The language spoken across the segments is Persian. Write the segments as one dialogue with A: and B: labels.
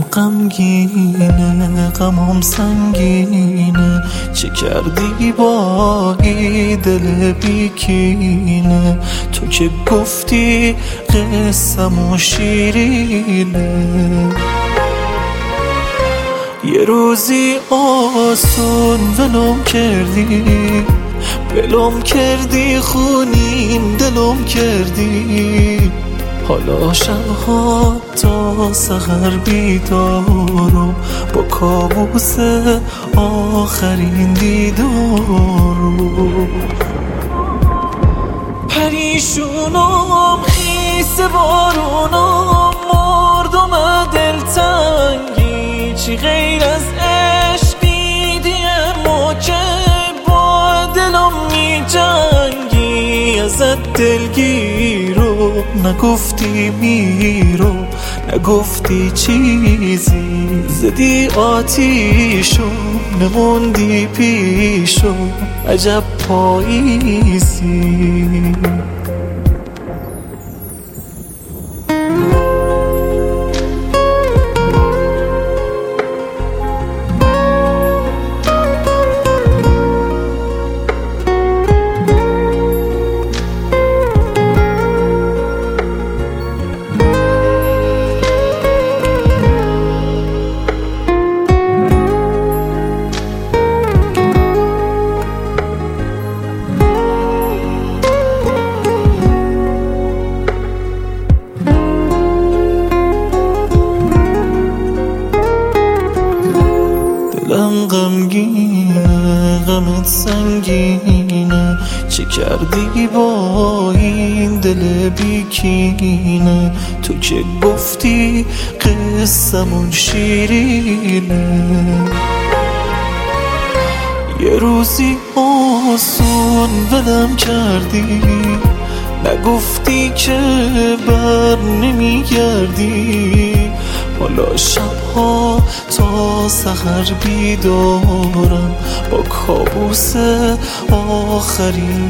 A: غمگینه، غمم سنگینه، چه کردی با این دل بیکینه؟ تو که گفتی قصه‌مو شیرینه. یه روزی آسون ولم کردی، خونین دلم کردی. حالا شبها تا سحر بیدارم، با کابوس آخرین دیدارم. پریشونم خیس بارونم، مردم دلتنگی، چی غیر از عشق دیدیم ما که با دلم می جنگی. ازت دلگیرم نگفتی میرم، نگفتی چیزی، زدی آتیشم نموندی پیشم، عجب پاییزی. دلم غمگینه، غمت سنگینه، چه کردی با این دل بیکینه؟ تو که گفتی قصه‌مون شیرینه. یه روزی آسون ولم کردی، نگفتی که بر نمیگردی. حالا شبها تا سحر بیدارم، با کابوس آخرین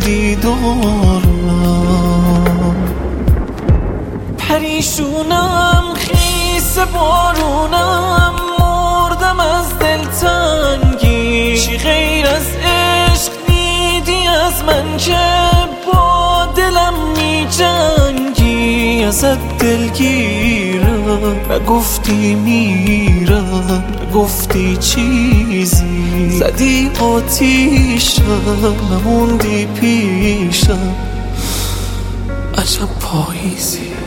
A: دیدارم. پریشونم خیس بارونم، مردم از دلتنگی، چی غیر از عشق دیدی از من که با دلم می جنگی. ازت دلگیرم نگفتی میرم، نگفتی چیزی، زدی آتیشم نموندی پیشم، عجب پاییزی.